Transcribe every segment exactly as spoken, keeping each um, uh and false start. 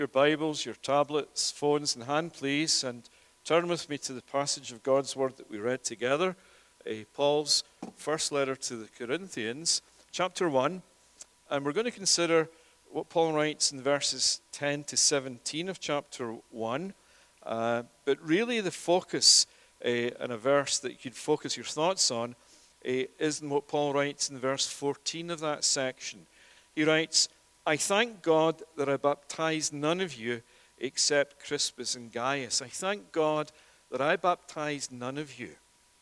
Your Bibles, your tablets, phones in hand, please, and turn with me to the passage of God's Word that we read together, uh, Paul's first letter to the Corinthians, chapter one, and we're going to consider what Paul writes in verses ten to seventeen of chapter one, uh, but really the focus uh, in a verse that you could focus your thoughts on uh, is in what Paul writes in verse fourteen of that section. He writes, I thank God that I baptized none of you except Crispus and Gaius. I thank God that I baptized none of you.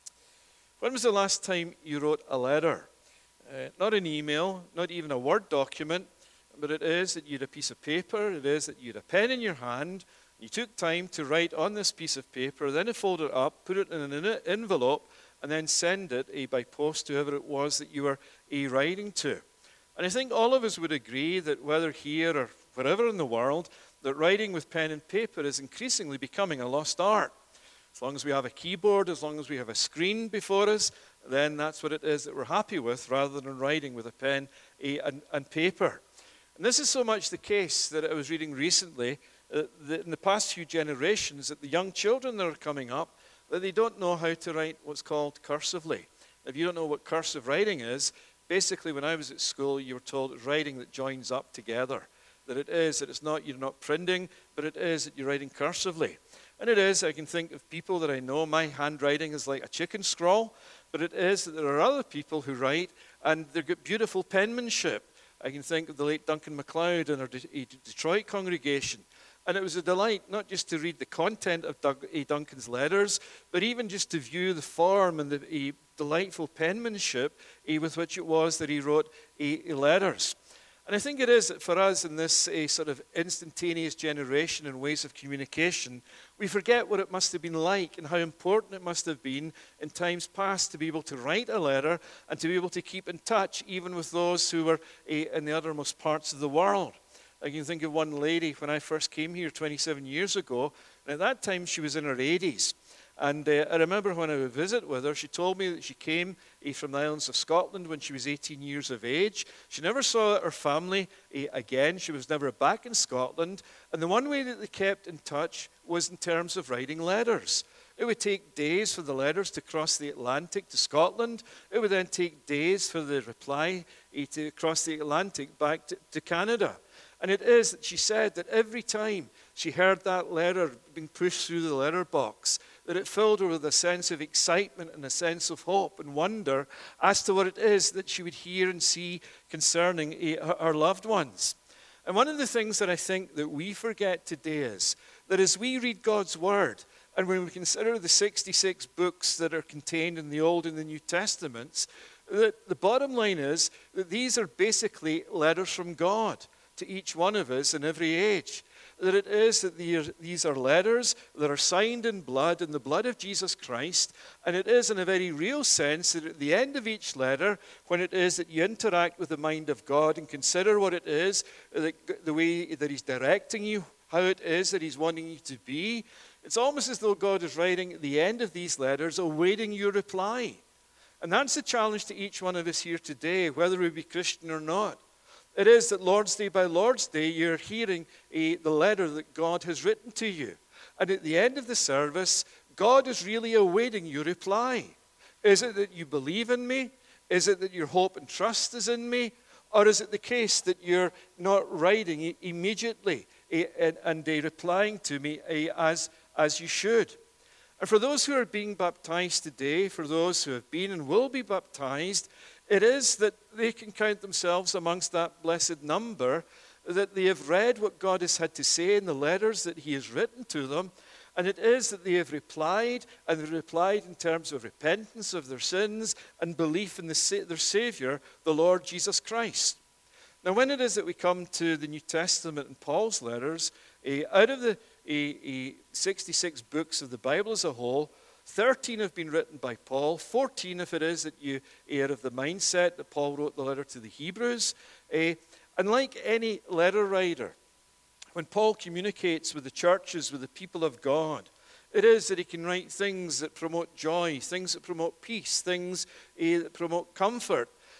When was the last time you wrote a letter? Uh, not an email, not even a Word document, but it is that you had a piece of paper, it is that you had a pen in your hand, you took time to write on this piece of paper, then you fold it up, put it in an envelope, and then send it uh, by post to whoever it was that you were uh, writing to. And I think all of us would agree that whether here or wherever in the world, that writing with pen and paper is increasingly becoming a lost art. As long as we have a keyboard, as long as we have a screen before us, then that's what it is that we're happy with, rather than writing with a pen and, and paper. And this is so much the case that I was reading recently, uh, that in the past few generations, that the young children that are coming up, that they don't know how to write what's called cursively. If you don't know what cursive writing is, basically, when I was at school, you were told it's writing that joins up together. That it is, that it's not, you're not printing, but it is that you're writing cursively. And it is, I can think of people that I know, my handwriting is like a chicken scrawl, but it is that there are other people who write, and they've got beautiful penmanship. I can think of the late Duncan MacLeod and our De- Detroit congregation. And it was a delight not just to read the content of Doug, A. Duncan's letters, but even just to view the form and the a delightful penmanship a, with which it was that he wrote a, a letters. And I think it is that for us in this a sort of instantaneous generation and ways of communication, we forget what it must have been like and how important it must have been in times past to be able to write a letter and to be able to keep in touch even with those who were a, in the uttermost parts of the world. I can think of one lady when I first came here twenty-seven years ago, and at that time she was in her eighties. And uh, I remember when I would visit with her, she told me that she came uh, from the islands of Scotland when she was eighteen years of age. She never saw her family uh, again. She was never back in Scotland. And the one way that they kept in touch was in terms of writing letters. It would take days for the letters to cross the Atlantic to Scotland. It would then take days for the reply uh, to cross the Atlantic back to, to Canada. And it is that she said that every time she heard that letter being pushed through the letterbox, that it filled her with a sense of excitement and a sense of hope and wonder as to what it is that she would hear and see concerning her loved ones. And one of the things that I think that we forget today is that as we read God's Word, and when we consider the sixty-six books that are contained in the Old and the New Testaments, that the bottom line is that these are basically letters from God to each one of us in every age. That it is that these are letters that are signed in blood, in the blood of Jesus Christ, and it is in a very real sense that at the end of each letter, when it is that you interact with the mind of God and consider what it is, the way that He's directing you, how it is that He's wanting you to be, it's almost as though God is writing at the end of these letters, awaiting your reply. And that's the challenge to each one of us here today, whether we be Christian or not. It is that Lord's Day by Lord's Day, you're hearing a, the letter that God has written to you. And at the end of the service, God is really awaiting your reply. Is it that you believe in me? Is it that your hope and trust is in me? Or is it the case that you're not writing immediately and, and replying to me as, as you should? And for those who are being baptized today, for those who have been and will be baptized, it is that they can count themselves amongst that blessed number, that they have read what God has had to say in the letters that He has written to them, and it is that they have replied, and they've replied in terms of repentance of their sins and belief in the, their Savior, the Lord Jesus Christ. Now, when it is that we come to the New Testament and Paul's letters, uh, out of the uh, uh, sixty-six books of the Bible as a whole, thirteen have been written by Paul, fourteen if it is that you are of the mindset that Paul wrote the letter to the Hebrews. Uh, and like any letter writer, when Paul communicates with the churches, with the people of God, it is that he can write things that promote joy, things that promote peace, things uh, that promote comfort.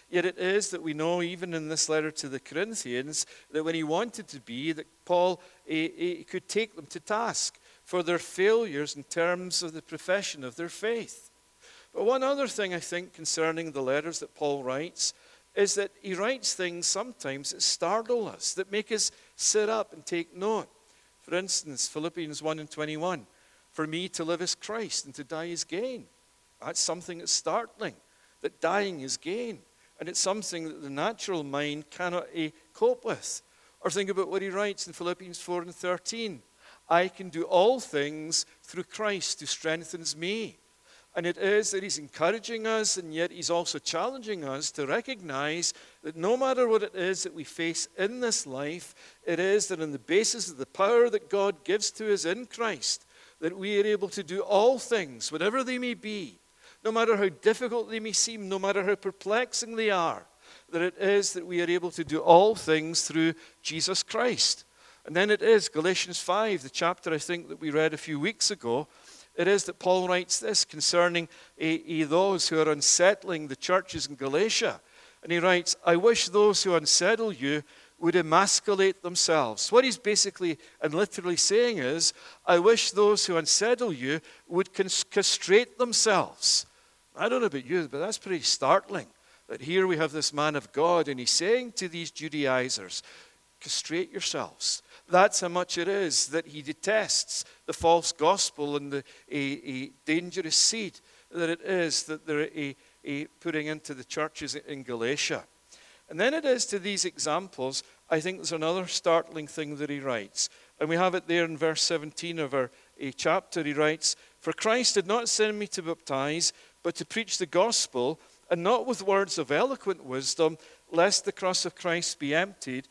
Yet it is that we know, even in this letter to the Corinthians, that when he wanted to be, that Paul he, he could take them to task for their failures in terms of the profession of their faith. But one other thing I think concerning the letters that Paul writes is that he writes things sometimes that startle us, that make us sit up and take note. For instance, Philippians one and twenty-one, for me to live is Christ and to die is gain. That's something that's startling, that dying is gain. And it's something that the natural mind cannot uh, cope with. Or think about what he writes in Philippians four and thirteen. I can do all things through Christ who strengthens me. And it is that he's encouraging us, and yet he's also challenging us to recognize that no matter what it is that we face in this life, it is that on the basis of the power that God gives to us in Christ, that we are able to do all things, whatever they may be, no matter how difficult they may seem, no matter how perplexing they are, that it is that we are able to do all things through Jesus Christ. And then it is Galatians five, the chapter I think that we read a few weeks ago. It is that Paul writes this concerning a, a, those who are unsettling the churches in Galatia. And he writes, I wish those who unsettle you would emasculate themselves. What he's basically and literally saying is, I wish those who unsettle you would castrate themselves. I don't know about you, but that's pretty startling. That here we have this man of God, and he's saying to these Judaizers, castrate yourselves. That's how much it is that he detests the false gospel and the a, a dangerous seed that it is that they're a, a putting into the churches in Galatia. And then it is to these examples, I think there's another startling thing that he writes. And we have it there in verse seventeen of our a chapter. He writes, for Christ did not send me to baptize, but to preach the gospel, and not with words of eloquent wisdom, lest the cross of Christ be emptied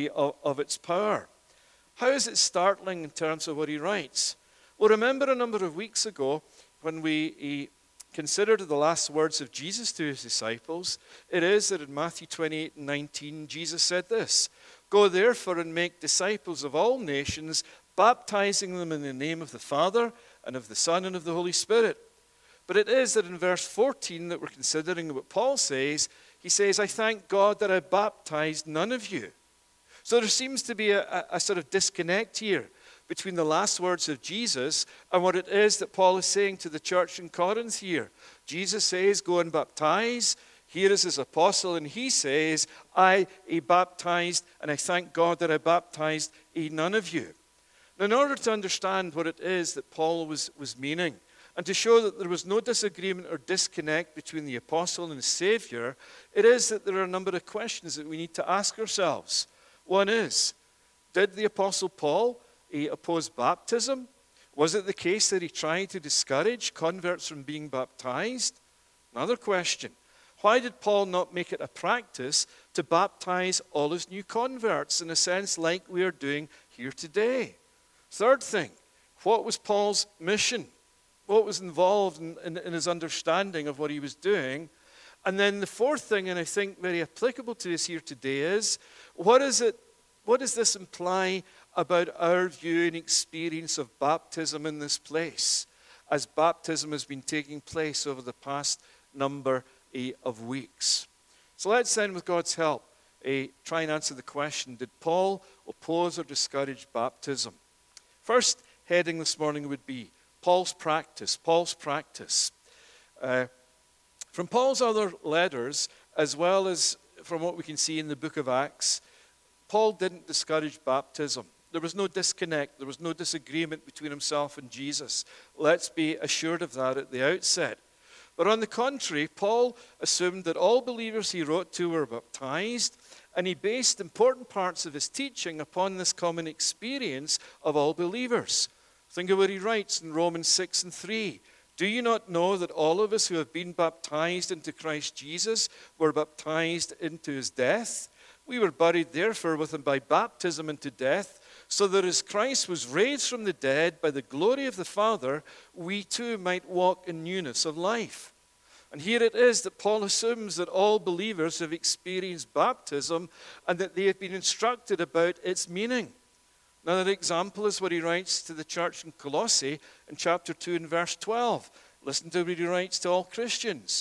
of its power. How is it startling in terms of what he writes? Well, remember a number of weeks ago when we considered the last words of Jesus to his disciples, it is that in Matthew twenty-eight and nineteen, Jesus said this, go therefore and make disciples of all nations, baptizing them in the name of the Father and of the Son and of the Holy Spirit. But it is that in verse fourteen that we're considering what Paul says, he says, I thank God that I baptized none of you. So there seems to be a, a, a sort of disconnect here between the last words of Jesus and what it is that Paul is saying to the church in Corinth here. Jesus says, go and baptize. Here is his apostle, and he says, I he baptized, and I thank God that I baptized he none of you. Now, in order to understand what it is that Paul was, was meaning, and to show that there was no disagreement or disconnect between the apostle and the Savior, it is that there are a number of questions that we need to ask ourselves. One is, did the Apostle Paul he oppose baptism? Was it the case that he tried to discourage converts from being baptized? Another question, why did Paul not make it a practice to baptize all his new converts in a sense like we are doing here today? Third thing, what was Paul's mission? What was involved in, in, in his understanding of what he was doing? And then the fourth thing, and I think very applicable to us here today, is what is it? What does this imply about our view and experience of baptism in this place, as baptism has been taking place over the past number of weeks? So let's then, with God's help, uh, try and answer the question, did Paul oppose or discourage baptism? First heading this morning would be Paul's practice. Paul's practice. Uh, From Paul's other letters, as well as from what we can see in the book of Acts, Paul didn't discourage baptism. There was no disconnect. There was no disagreement between himself and Jesus. Let's be assured of that at the outset. But on the contrary, Paul assumed that all believers he wrote to were baptized, and he based important parts of his teaching upon this common experience of all believers. Think of what he writes in Romans six and three. Do you not know that all of us who have been baptized into Christ Jesus were baptized into his death? We were buried therefore with him by baptism into death, so that as Christ was raised from the dead by the glory of the Father, we too might walk in newness of life. And here it is that Paul assumes that all believers have experienced baptism and that they have been instructed about its meaning. Another example is what he writes to the church in Colossae in chapter two and verse twelve. Listen to what he writes to all Christians.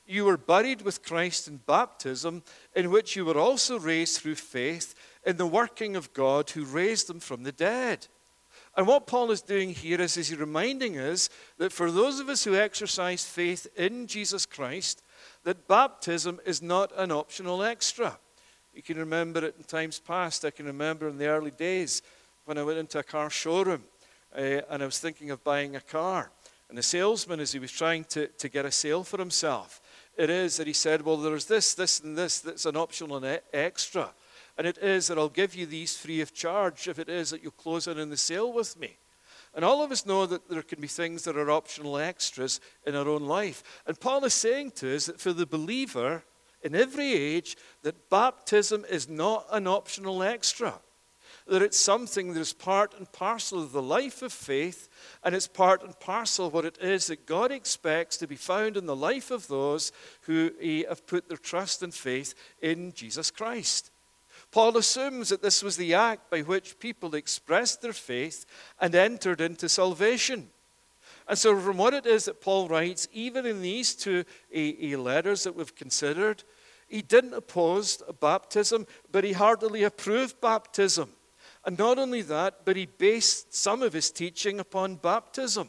You were buried with Christ in baptism, in which you were also raised through faith in the working of God who raised them from the dead. And what Paul is doing here is, is he's reminding us that for those of us who exercise faith in Jesus Christ, that baptism is not an optional extra. You can remember it in times past. I can remember in the early days when I went into a car showroom uh, and I was thinking of buying a car. And the salesman, as he was trying to, to get a sale for himself, it is that he said, well, there's this, this, and this that's an optional and extra. And it is that I'll give you these free of charge if it is that you'll close in on the sale with me. And all of us know that there can be things that are optional extras in our own life. And Paul is saying to us that for the believer in every age, that baptism is not an optional extra. That it's something that is part and parcel of the life of faith, and it's part and parcel of what it is that God expects to be found in the life of those who have put their trust and faith in Jesus Christ. Paul assumes that this was the act by which people expressed their faith and entered into salvation. And so from what it is that Paul writes, even in these two uh, letters that we've considered, he didn't oppose baptism, but he heartily approved baptism. And not only that, but he based some of his teaching upon baptism.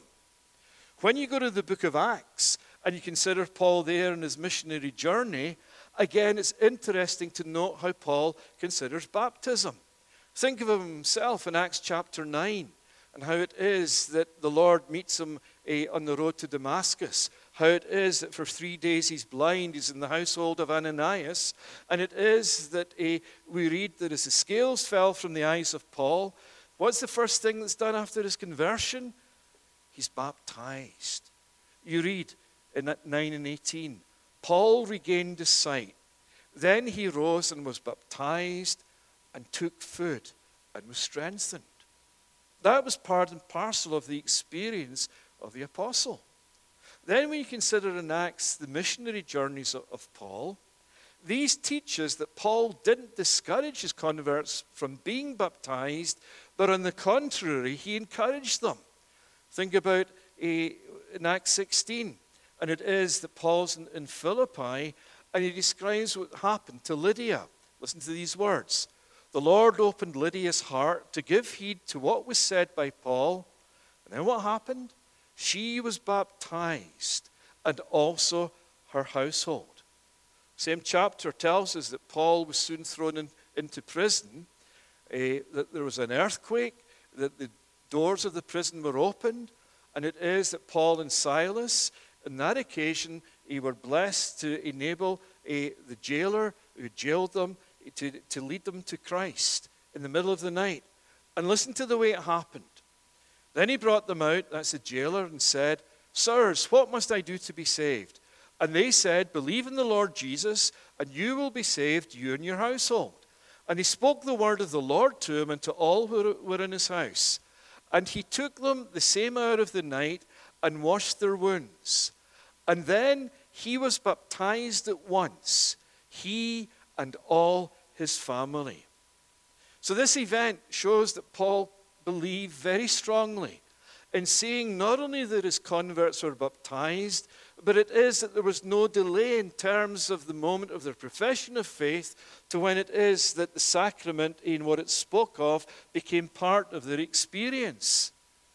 When you go to the book of Acts and you consider Paul there in his missionary journey, again, it's interesting to note how Paul considers baptism. Think of himself in Acts chapter nine and how it is that the Lord meets him uh, on the road to Damascus. How it is that for three days he's blind, he's in the household of Ananias. And it is that uh, we read that as the scales fell from the eyes of Paul, what's the first thing that's done after his conversion? He's baptized. You read in nine and eighteen, Paul regained his sight. Then he rose and was baptized and took food and was strengthened. That was part and parcel of the experience of the apostle. Then when you consider in Acts the missionary journeys of, of Paul, these teach us that Paul didn't discourage his converts from being baptized, but on the contrary, he encouraged them. Think about a, in Acts sixteen, and it is that Paul's in, in Philippi, and he describes what happened to Lydia. Listen to these words. The Lord opened Lydia's heart to give heed to what was said by Paul. And then what happened? She was baptized, and also her household. Same chapter tells us that Paul was soon thrown in, into prison, uh, that there was an earthquake, that the doors of the prison were opened, and it is that Paul and Silas, on that occasion, they were blessed to enable uh, the jailer who jailed them to, to lead them to Christ in the middle of the night. And listen to the way it happened. Then he brought them out, that's the jailer, and said, Sirs, what must I do to be saved? And they said, Believe in the Lord Jesus, and you will be saved, you and your household. And he spoke the word of the Lord to him and to all who were in his house. And he took them the same hour of the night and washed their wounds. And then he was baptized at once, he and all his family. So this event shows that Paul believed very strongly in seeing not only that his converts were baptized, but it is that there was no delay in terms of the moment of their profession of faith to when it is that the sacrament, in what it spoke of, became part of their experience.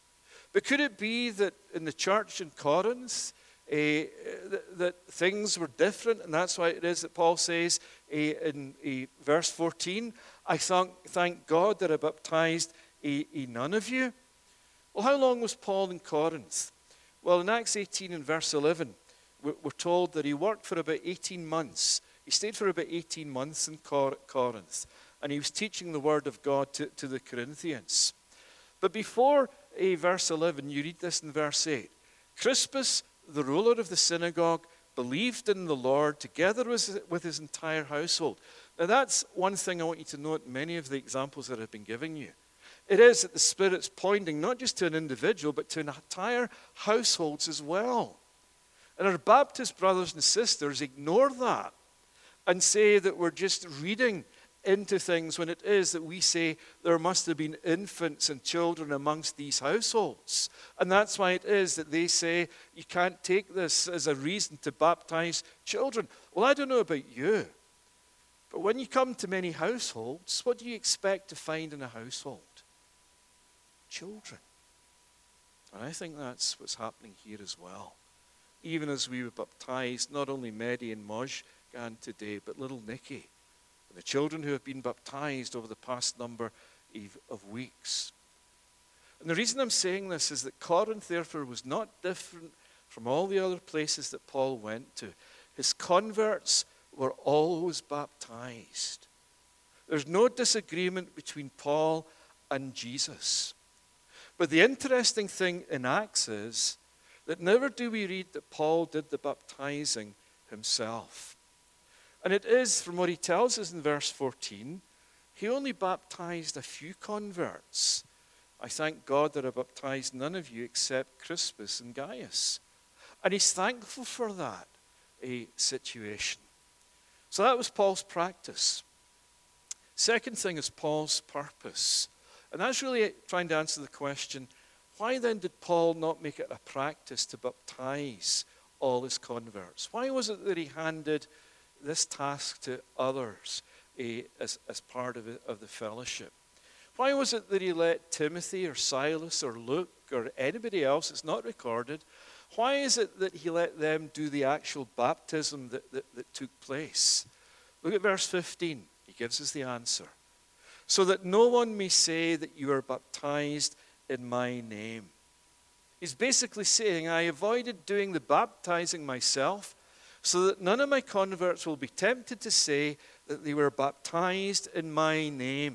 But could it be that in the church in Corinth, uh, that, that things were different, and that's why it is that Paul says uh, in uh, verse fourteen, I thank, thank God that I baptized uh, uh, none of you. Well, how long was Paul in Corinth? Well, in Acts eighteen and verse eleven, we're told that he worked for about eighteen months. He stayed for about eighteen months in Corinth, and he was teaching the word of God to, to the Corinthians. But before uh, verse eleven, you read this in verse eight. Crispus, the ruler of the synagogue, believed in the Lord together with, with his entire household. Now that's one thing I want you to note in many of the examples that I've been giving you. It is that the Spirit's pointing not just to an individual, but to entire households as well. And our Baptist brothers and sisters ignore that and say that we're just reading into things when it is that we say there must have been infants and children amongst these households. And that's why it is that they say you can't take this as a reason to baptize children. Well, I don't know about you, but when you come to many households, what do you expect to find in a household? Children. And I think that's what's happening here as well. Even as we were baptized, not only Mehdi and Mojgan today, but little Nikki, and the children who have been baptized over the past number of weeks. And the reason I'm saying this is that Corinth, therefore, was not different from all the other places that Paul went to. His converts were always baptized. There's no disagreement between Paul and Jesus. But the interesting thing in Acts is that never do we read that Paul did the baptizing himself. And it is, from what he tells us in verse fourteen, he only baptized a few converts. I thank God that I baptized none of you except Crispus and Gaius. And he's thankful for that a situation. So that was Paul's practice. Second thing is Paul's purpose. And that's really trying to answer the question, why then did Paul not make it a practice to baptize all his converts? Why was it that he handed this task to others eh, as, as part of, it, of the fellowship? Why was it that he let Timothy or Silas or Luke or anybody else, it's not recorded, why is it that he let them do the actual baptism that, that, that took place? Look at verse fifteen. He gives us the answer. So that no one may say that you are baptized in my name. He's basically saying, I avoided doing the baptizing myself so that none of my converts will be tempted to say that they were baptized in my name.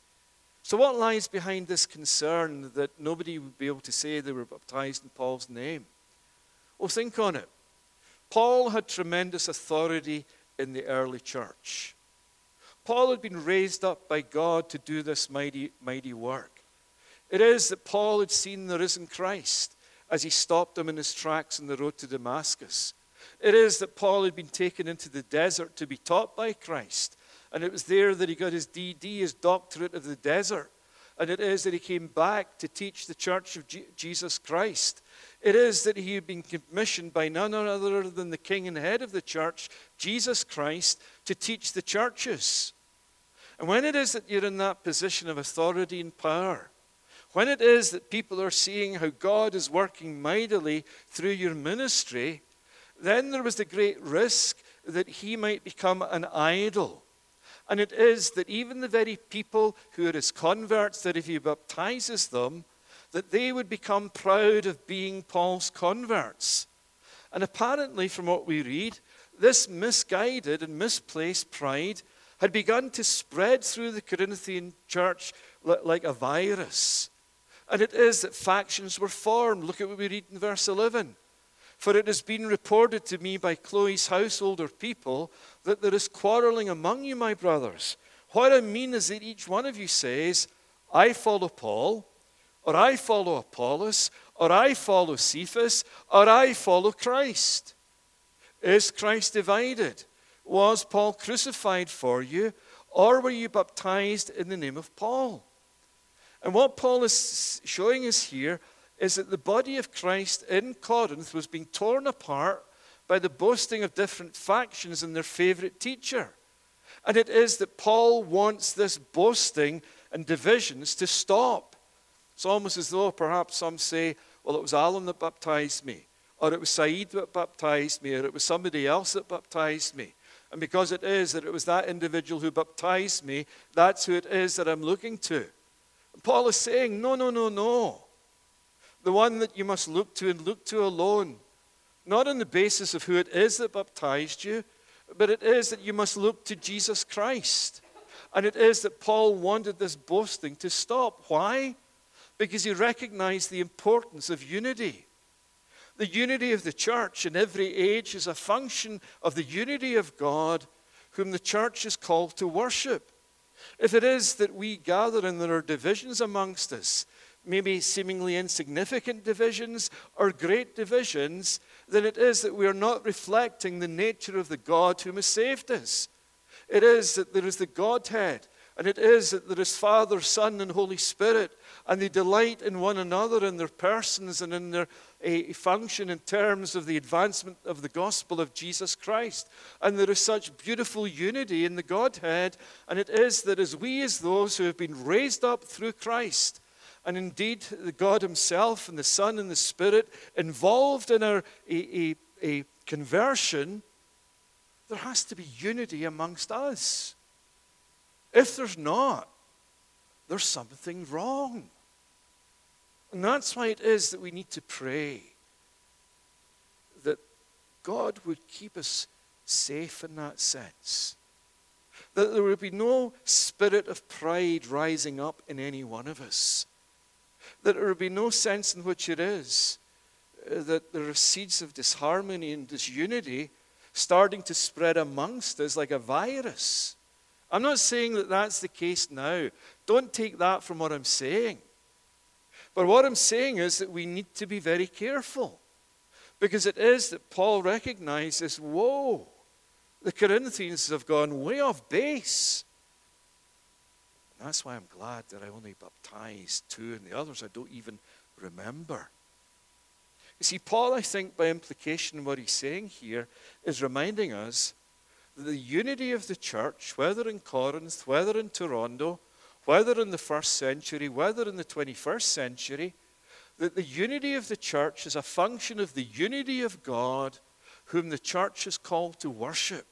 So what lies behind this concern that nobody would be able to say they were baptized in Paul's name? Well, think on it. Paul had tremendous authority in the early church. Paul had been raised up by God to do this mighty, mighty work. It is that Paul had seen the risen Christ as he stopped him in his tracks on the road to Damascus. It is that Paul had been taken into the desert to be taught by Christ. And it was there that he got his D D, his doctorate of the desert. And it is that he came back to teach the church of G- Jesus Christ. It is that he had been commissioned by none other than the king and head of the church, Jesus Christ, to teach the churches. And when it is that you're in that position of authority and power, when it is that people are seeing how God is working mightily through your ministry, then there was the great risk that he might become an idol. And it is that even the very people who are his converts, that if he baptizes them, that they would become proud of being Paul's converts. And apparently, from what we read, this misguided and misplaced pride had begun to spread through the Corinthian church like a virus. And it is that factions were formed. Look at what we read in verse eleven. For it has been reported to me by Chloe's household or people that there is quarreling among you, my brothers. What I mean is that each one of you says, I follow Paul, or I follow Apollos, or I follow Cephas, or I follow Christ. Is Christ divided? Was Paul crucified for you, or were you baptized in the name of Paul? And what Paul is showing us here is that the body of Christ in Corinth was being torn apart by the boasting of different factions and their favorite teacher. And it is that Paul wants this boasting and divisions to stop. It's almost as though perhaps some say, well, it was Alan that baptized me, or it was Saeed that baptized me, or it was somebody else that baptized me. And because it is that it was that individual who baptized me, that's who it is that I'm looking to. And Paul is saying, no, no, no, no. The one that you must look to and look to alone, not on the basis of who it is that baptized you, but it is that you must look to Jesus Christ. And it is that Paul wanted this boasting to stop. Why? Because he recognized the importance of unity. The unity of the church in every age is a function of the unity of God, whom the church is called to worship. If it is that we gather and there are divisions amongst us, maybe seemingly insignificant divisions or great divisions, then it is that we are not reflecting the nature of the God whom has saved us. It is that there is the Godhead, and it is that there is Father, Son, and Holy Spirit, and they delight in one another, in their persons, and in their uh, function in terms of the advancement of the gospel of Jesus Christ. And there is such beautiful unity in the Godhead, and it is that as we, as those who have been raised up through Christ, and indeed the God himself and the Son and the Spirit involved in our a, a, a conversion, there has to be unity amongst us. If there's not, there's something wrong. And that's why it is that we need to pray that God would keep us safe in that sense. That there would be no spirit of pride rising up in any one of us. That there would be no sense in which it is uh, that there are seeds of disharmony and disunity starting to spread amongst us like a virus. I'm not saying that that's the case now. Don't take that from what I'm saying. But what I'm saying is that we need to be very careful. Because it is that Paul recognizes, whoa, the Corinthians have gone way off base. And that's why I'm glad that I only baptized two, and the others I don't even remember. You see, Paul, I think, by implication, what he's saying here is reminding us that the unity of the church, whether in Corinth, whether in Toronto, whether in the first century, whether in the twenty-first century, that the unity of the church is a function of the unity of God, whom the church is called to worship.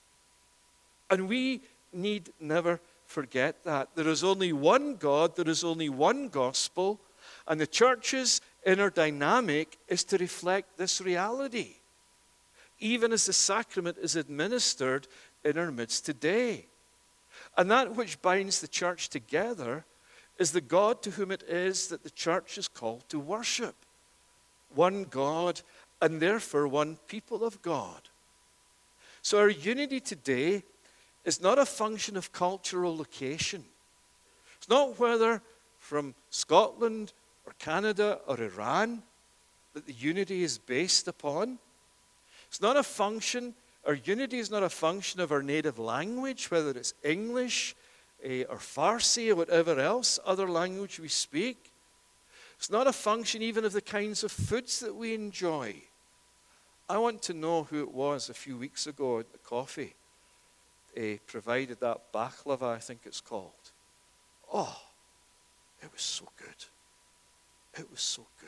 And we need never forget that. There is only one God, there is only one gospel, and the church's inner dynamic is to reflect this reality, even as the sacrament is administered in our midst today. And that which binds the church together is the God to whom it is that the church is called to worship. One God, and therefore one people of God. So our unity today is not a function of cultural location. It's not whether from Scotland or Canada or Iran that the unity is based upon. It's not a function, our unity is not a function of our native language, whether it's English eh, or Farsi or whatever else other language we speak. It's not a function even of the kinds of foods that we enjoy. I want to know who it was a few weeks ago at the coffee. Eh, provided that baklava, I think it's called. Oh, it was so good. It was so good.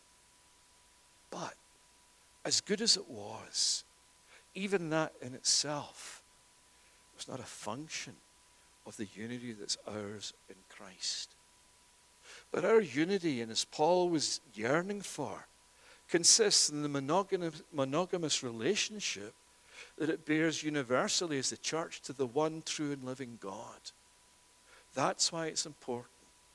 But as good as it was, even that in itself was not a function of the unity that's ours in Christ. But our unity, and as Paul was yearning for, consists in the monogamous, monogamous relationship that it bears universally as the church to the one true and living God. That's why it's important.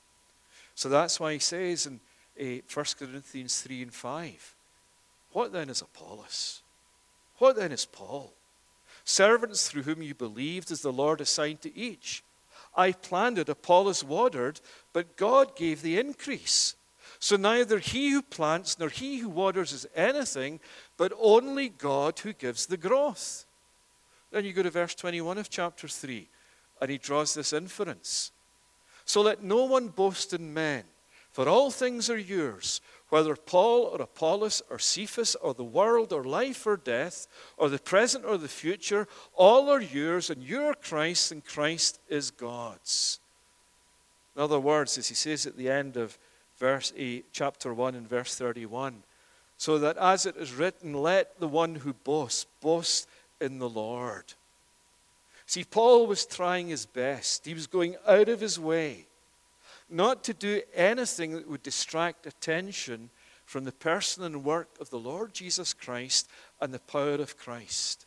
So that's why he says in uh, First Corinthians three and five, what then is Apollos? What then is Paul? Servants through whom you believed as the Lord assigned to each. I planted, Apollos watered, but God gave the increase. So neither he who plants nor he who waters is anything, but only God who gives the growth. Then you go to verse twenty-one of chapter three, and he draws this inference. So let no one boast in men, for all things are yours, whether Paul or Apollos or Cephas or the world or life or death or the present or the future, all are yours, and you are Christ, and Christ is God's. In other words, as he says at the end of verse eight, chapter one and verse thirty-one, so that as it is written, let the one who boasts, boast in the Lord. See, Paul was trying his best. He was going out of his way not to do anything that would distract attention from the person and work of the Lord Jesus Christ and the power of Christ.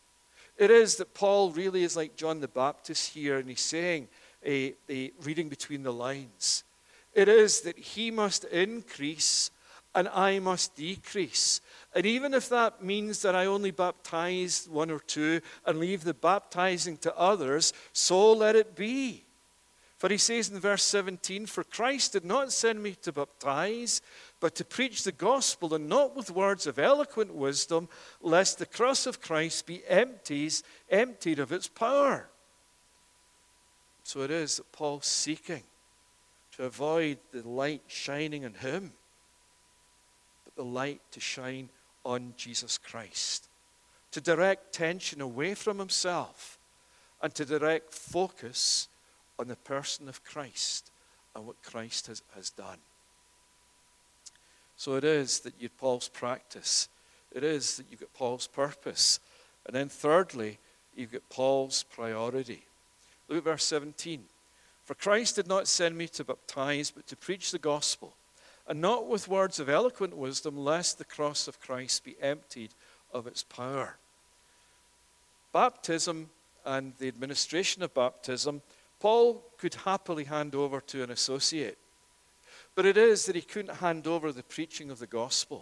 It is that Paul really is like John the Baptist here, and he's saying, a, a, reading between the lines, it is that he must increase and I must decrease. And even if that means that I only baptize one or two and leave the baptizing to others, so let it be. For he says in verse seventeen, for Christ did not send me to baptize, but to preach the gospel, and not with words of eloquent wisdom, lest the cross of Christ be empties, emptied of its power. So it is that Paul's seeking to avoid the light shining on him, but the light to shine on Jesus Christ, to direct tension away from himself and to direct focus on the person of Christ and what Christ has, has done. So it is that you Paul's practice. It is that you've got Paul's purpose. And then thirdly, you've got Paul's priority. Look at verse seventeen. For Christ did not send me to baptize, but to preach the gospel, and not with words of eloquent wisdom, lest the cross of Christ be emptied of its power. Baptism and the administration of baptism, Paul could happily hand over to an associate. But it is that he couldn't hand over the preaching of the gospel.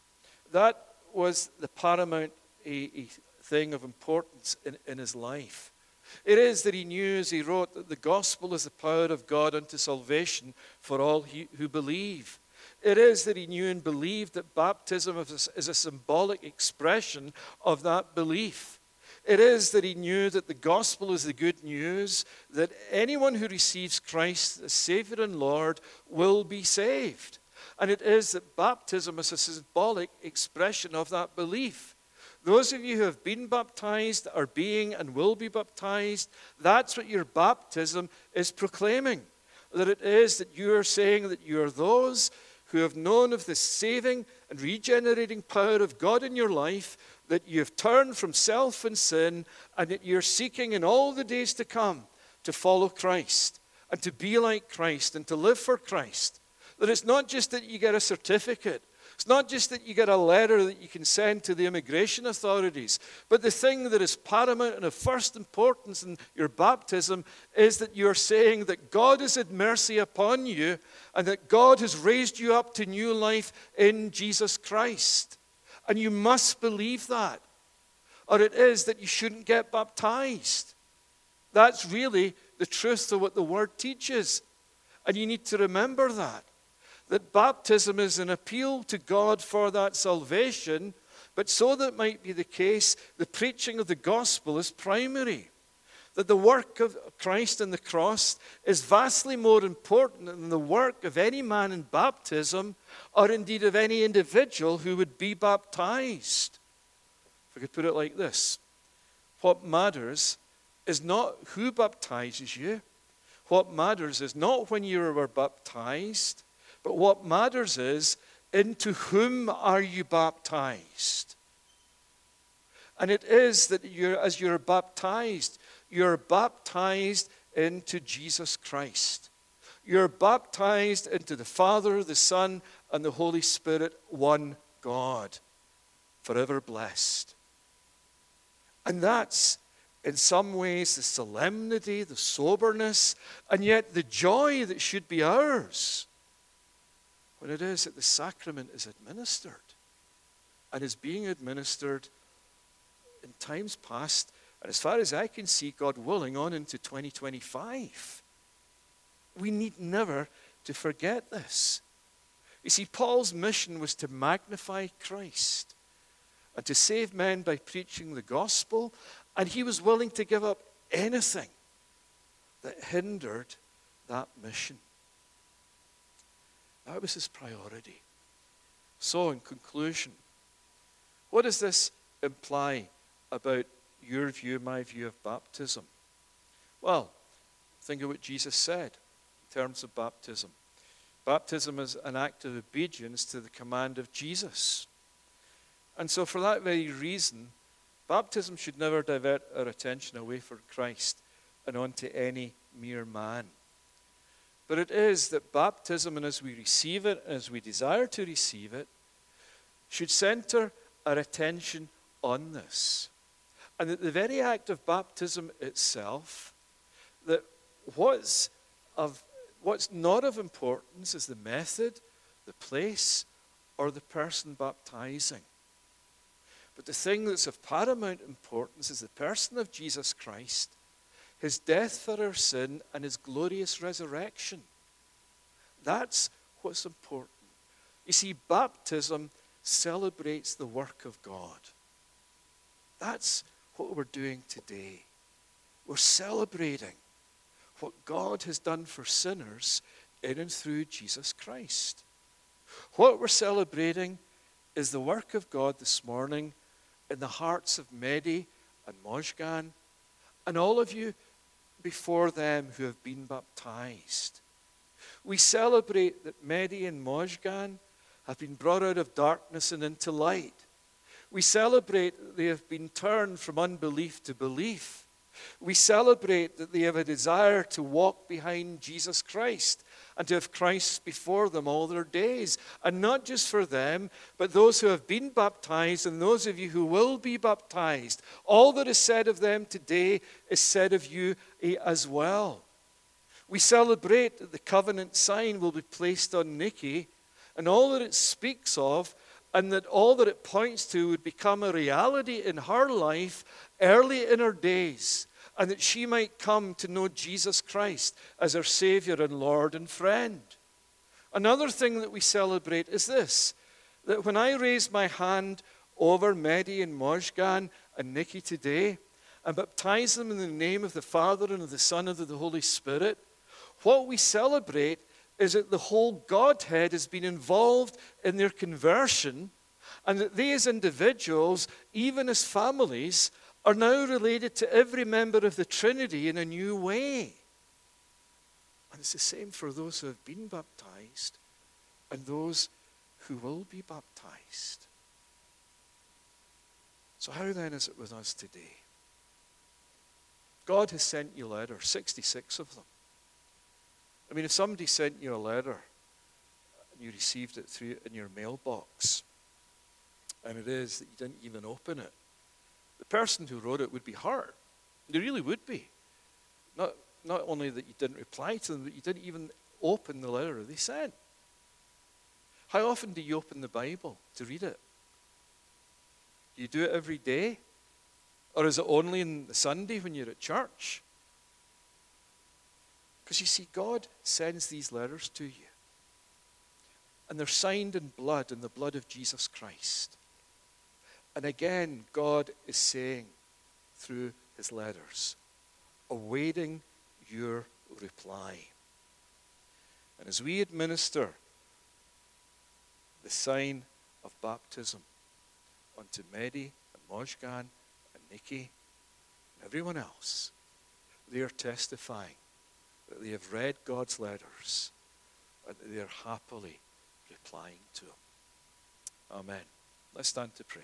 That was the paramount a, a thing of importance in, in his life. It is that he knew, as he wrote, that the gospel is the power of God unto salvation for all he, who believe. It is that he knew and believed that baptism is a, is a symbolic expression of that belief. It is that he knew that the gospel is the good news, that anyone who receives Christ as Savior and Lord will be saved. And it is that baptism is a symbolic expression of that belief. Those of you who have been baptized, are being and will be baptized, that's what your baptism is proclaiming. That it is that you are saying that you are those who have known of the saving and regenerating power of God in your life, that you have turned from self and sin, and that you're seeking in all the days to come to follow Christ and to be like Christ and to live for Christ. That it's not just that you get a certificate. It's not just that you get a letter that you can send to the immigration authorities, but the thing that is paramount and of first importance in your baptism is that you're saying that God has had mercy upon you and that God has raised you up to new life in Jesus Christ. And you must believe that, or it is that you shouldn't get baptized. That's really the truth of what the Word teaches. And you need to remember that. That baptism is an appeal to God for that salvation, but so that might be the case, the preaching of the gospel is primary. That the work of Christ on the cross is vastly more important than the work of any man in baptism, or indeed of any individual who would be baptized. If I could put it like this, what matters is not who baptizes you. What matters is not when you were baptized, but what matters is, into whom are you baptized? And it is that you're, as you're baptized, you're baptized into Jesus Christ. You're baptized into the Father, the Son, and the Holy Spirit, one God, forever blessed. And that's, in some ways, the solemnity, the soberness, and yet the joy that should be ours when it is that the sacrament is administered and is being administered in times past, and as far as I can see, God willing, on into twenty twenty-five. We need never to forget this. You see, Paul's mission was to magnify Christ and to save men by preaching the gospel, and he was willing to give up anything that hindered that mission. That was his priority. So, in conclusion, what does this imply about your view, my view of baptism? Well, think of what Jesus said in terms of baptism. Baptism is an act of obedience to the command of Jesus. And so for that very reason, baptism should never divert our attention away from Christ and onto any mere man. But it is that baptism, and as we receive it, as we desire to receive it, should center our attention on this. And that the very act of baptism itself, that what's, of, what's not of importance is the method, the place, or the person baptizing. But the thing that's of paramount importance is the person of Jesus Christ, his death for our sin, and his glorious resurrection. That's what's important. You see, baptism celebrates the work of God. That's what we're doing today. We're celebrating what God has done for sinners in and through Jesus Christ. What we're celebrating is the work of God this morning in the hearts of Mehdi and Mojgan and all of you before them who have been baptized. We celebrate that Mehdi and Mojgan have been brought out of darkness and into light. We celebrate that they have been turned from unbelief to belief. We celebrate that they have a desire to walk behind Jesus Christ and to have Christ before them all their days. And not just for them, but those who have been baptized and those of you who will be baptized. All that is said of them today is said of you as well. We celebrate that the covenant sign will be placed on Nikki, and all that it speaks of and that all that it points to would become a reality in her life early in her days, and that she might come to know Jesus Christ as her Savior and Lord and friend. Another thing that we celebrate is this, that when I raise my hand over Mehdi and Mojgan and Nikki today and baptize them in the name of the Father and of the Son and of the Holy Spirit, what we celebrate is that the whole Godhead has been involved in their conversion, and that they as individuals, even as families, are now related to every member of the Trinity in a new way. And it's the same for those who have been baptized and those who will be baptized. So how then is it with us today? God has sent you letters, sixty-six of them. I mean, if somebody sent you a letter and you received it through in your mailbox, and it is that you didn't even open it, the person who wrote it would be hurt. They really would be. Not, not only that you didn't reply to them, but you didn't even open the letter they sent. How often do you open the Bible to read it? Do you do it every day? Or is it only on the Sunday when you're at church? Because you see, God sends these letters to you. And they're signed in blood, in the blood of Jesus Christ. And again, God is saying through his letters, awaiting your reply. And as we administer the sign of baptism unto Mehdi and Mojgan and Nikki and everyone else, they are testifying that they have read God's letters and that they are happily replying to them. Amen. Let's stand to pray.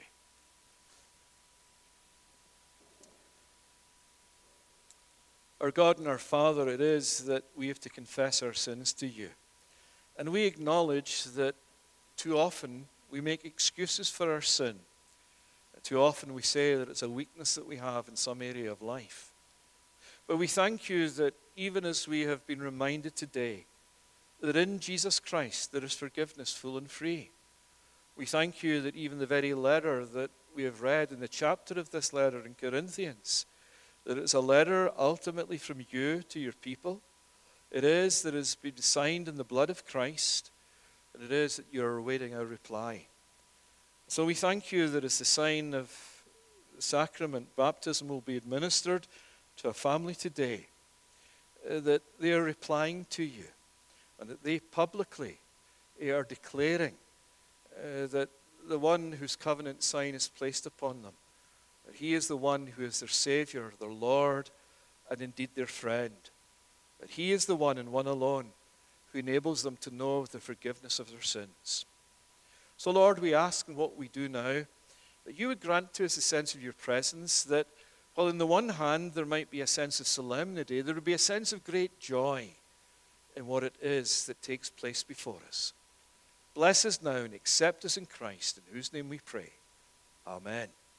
Our God and our Father, it is that we have to confess our sins to you. And we acknowledge that too often we make excuses for our sin. And too often we say that it's a weakness that we have in some area of life. But we thank you that even as we have been reminded today, that in Jesus Christ there is forgiveness full and free. We thank you that even the very letter that we have read in the chapter of this letter in Corinthians, that it's a letter ultimately from you to your people. It is that it has been signed in the blood of Christ, and it is that you're awaiting our reply. So we thank you that as the sign of the sacrament, baptism will be administered to a family today, uh, that they are replying to you, and that they publicly are declaring uh, that the one whose covenant sign is placed upon them, that he is the one who is their Savior, their Lord, and indeed their friend. That he is the one and one alone who enables them to know the forgiveness of their sins. So Lord, we ask in what we do now, that you would grant to us a sense of your presence, that while on the one hand there might be a sense of solemnity, there would be a sense of great joy in what it is that takes place before us. Bless us now and accept us in Christ, in whose name we pray. Amen.